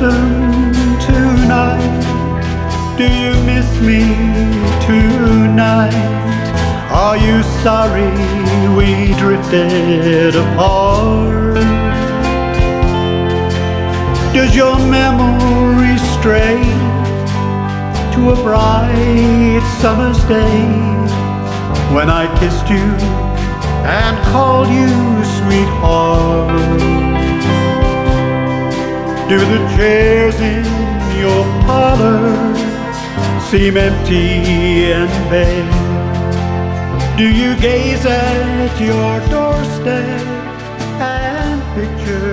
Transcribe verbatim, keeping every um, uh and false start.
listen tonight? Do you miss me tonight? Are you sorry we drifted apart? Does your memory stray to a bright summer's day when I kissed you and called you sweetheart? Do the chairs in your parlor seem empty and bare? Do you gaze at your doorstep and picture